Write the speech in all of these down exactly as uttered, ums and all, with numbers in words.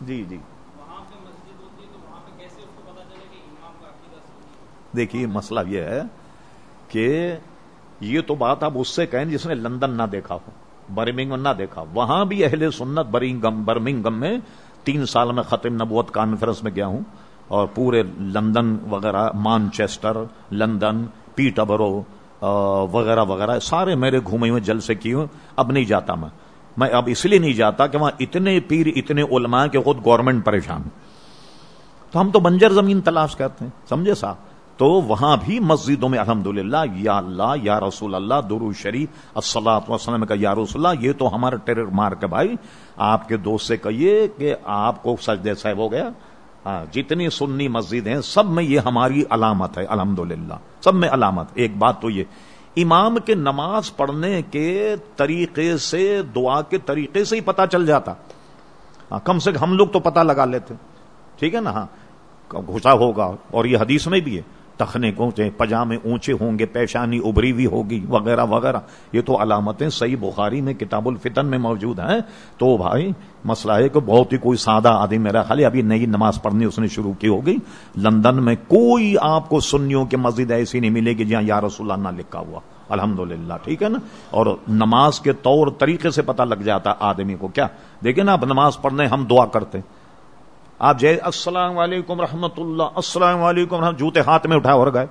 جی جی وہاں پہ مسجد ہوتی ہے تو وہاں پہ کیسے اس کو پتا چلے کہ امام کا عقیدہ صحیح؟ دیکھیے مسئلہ یہ ہے کہ یہ تو بات آپ اس سے کہیں جس نے لندن نہ دیکھا ہو، برمنگم نہ دیکھا. وہاں بھی اہل سنت برمنگم برمنگم میں تین سال میں ختم نبوت کانفرنس میں گیا ہوں، اور پورے لندن وغیرہ، مانچسٹر، لندن، پیٹربرو وغیرہ وغیرہ سارے میرے گھومے ہوئے جلسے کیے ہوں. اب نہیں جاتا میں میں اب اس لیے نہیں جاتا کہ وہاں اتنے پیر اتنے علماء کہ خود گورنمنٹ پریشان. تو ہم تو بنجر زمین تلاش کرتے ہیں، سمجھے صاحب. تو وہاں بھی مسجدوں میں الحمدللہ یا اللہ یا رسول اللہ درود شریف الصلاۃ والسلام کا یا رسول اللہ، یہ تو ہمارا ٹریڈ مارک ہے بھائی. آپ کے دوست سے کہیے کہ آپ کو سجدے صاحب ہو گیا. ہاں، جتنی سنی مسجد ہیں سب میں یہ ہماری علامت ہے الحمدللہ، سب میں علامت. ایک بات تو یہ امام کے نماز پڑھنے کے طریقے سے، دعا کے طریقے سے ہی پتہ چل جاتا. ہاں، کم سے کم ہم لوگ تو پتہ لگا لیتے، ٹھیک ہے نا. ہاں، گھسا ہوگا، اور یہ حدیث میں بھی ہے ٹخنے کو پجامے اونچے ہوں گے، پیشانی ابری ہوئی ہوگی وغیرہ وغیرہ. یہ تو علامتیں صحیح بخاری میں کتاب الفتن میں موجود ہیں. تو بھائی مسئلہ ہے کہ بہت ہی کوئی سادہ آدمی، میرا خالی ابھی نئی نماز پڑھنی اس نے شروع کی ہوگی. لندن میں کوئی آپ کو سنیوں کی مسجد ایسی نہیں ملے گی جہاں یا رسول اللہ نہ لکھا ہوا، الحمدللہ، ٹھیک ہے نا. اور نماز کے طور طریقے سے پتہ لگ جاتا آدمی کو. کیا دیکھیں نا، اب نماز پڑھنے ہم دعا کرتے، آپ جے السلام علیکم رحمت اللہ، السلام علیکم رحمت، جوتے ہاتھ میں اٹھا اور گئے،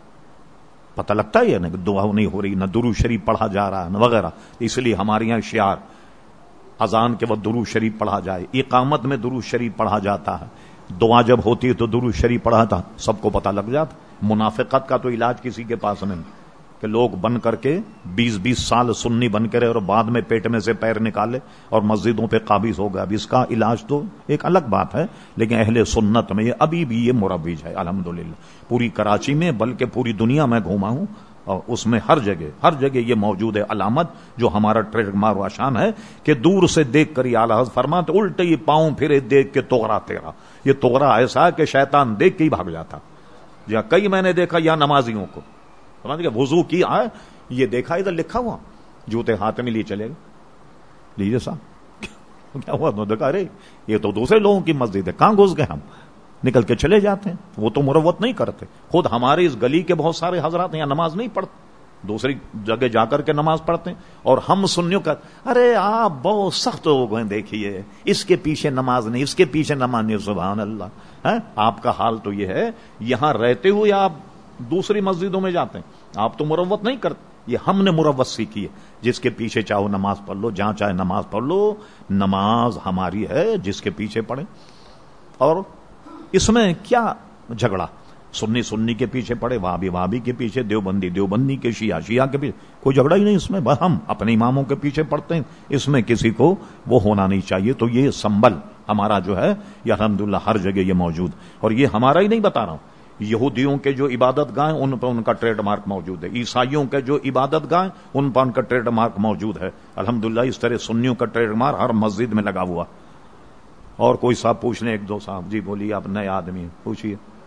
پتہ لگتا ہے نا کہ دعا نہیں ہو رہی، نہ درود شریف پڑھا جا رہا ہے، نہ وغیرہ. اس لیے ہمارے یہاں شعار اذان کے وقت درود شریف پڑھا جائے، اقامت میں درود شریف پڑھا جاتا ہے، دعا جب ہوتی ہے تو درود شریف پڑھا تھا، سب کو پتہ لگ جاتا. منافقت کا تو علاج کسی کے پاس نہیں کہ لوگ بن کر کے بیس بیس سال سنی بن کے رہے اور بعد میں پیٹ میں سے پیر نکالے اور مسجدوں پہ قابض ہو گیا. اب اس کا علاج تو ایک الگ بات ہے، لیکن اہل سنت میں یہ ابھی بھی یہ مروج ہے الحمدللہ. پوری کراچی میں بلکہ پوری دنیا میں گھوما ہوں، اور اس میں ہر جگہ ہر جگہ یہ موجود ہے علامت جو ہمارا ٹریڈ مارک و شان ہے کہ دور سے دیکھ کر یہ اعلیٰ حضرت فرماتے الٹے یہ پاؤں پھرے دیکھ کے توغرا تیرا. یہ توغرا ایسا ہے کہ شیطان دیکھ کے ہی بھاگ جاتا. یا کئی میں نے دیکھا یا نمازیوں کو سمجھ گیا وضو کی آئے، یہ دیکھا ادھر لکھا ہوا، جوتے ہاتھ میں لیے چلے گئے، لیجیے صاحب کیا ہوا؟ تو دیکھا ارے یہ تو دوسرے لوگوں کی مسجد ہے، کہاں گھس گئے ہم؟ نکل کے چلے جاتے ہیں. وہ تو مروت نہیں کرتے. خود ہمارے اس گلی کے بہت سارے حضرات یہاں نماز نہیں پڑھتے، دوسری جگہ جا کر کے نماز پڑھتے ہیں. اور ہم سنیوں کا ارے آپ بہت سخت ہو گئے، دیکھیے اس کے پیچھے نماز نہیں، اس کے پیچھے نماز نہیں. سبحان اللہ. آپ کا حال تو یہ ہے، یہاں رہتے ہوئے آپ دوسری مسجدوں میں جاتے ہیں، آپ تو مروت نہیں کرتے. یہ ہم نے مروت سیکھی ہے. جس کے پیچھے چاہو نماز پڑھ لو، جہاں چاہے نماز پڑھ لو، نماز ہماری ہے، جس کے پیچھے پڑھے. اور اس میں کیا جھگڑا؟ سنی سنی کے پیچھے پڑے، وہابی وہابی کے پیچھے، دیوبندی دیوبندی کے، شیعہ شیعہ کے پیچھے، کوئی جھگڑا ہی نہیں اس میں. بس ہم اپنے اماموں کے پیچھے پڑھتے ہیں، اس میں کسی کو وہ ہونا نہیں چاہیے. تو یہ سنبل ہمارا جو ہے یہ الحمدللہ ہر جگہ یہ موجود. اور یہ ہمارا ہی نہیں بتا رہا ہوں، یہودیوں کے جو عبادت گاہ ان پر ان کا ٹریڈ مارک موجود ہے، عیسائیوں کے جو عبادت گاہ ان پر ان کا ٹریڈ مارک موجود ہے الحمدللہ. اس طرح سنیوں کا ٹریڈ مارک ہر مسجد میں لگا ہوا. اور کوئی صاحب پوچھ لیں، ایک دو صاحب. جی بولیے، آپ نئے آدمی ہیں، پوچھیے.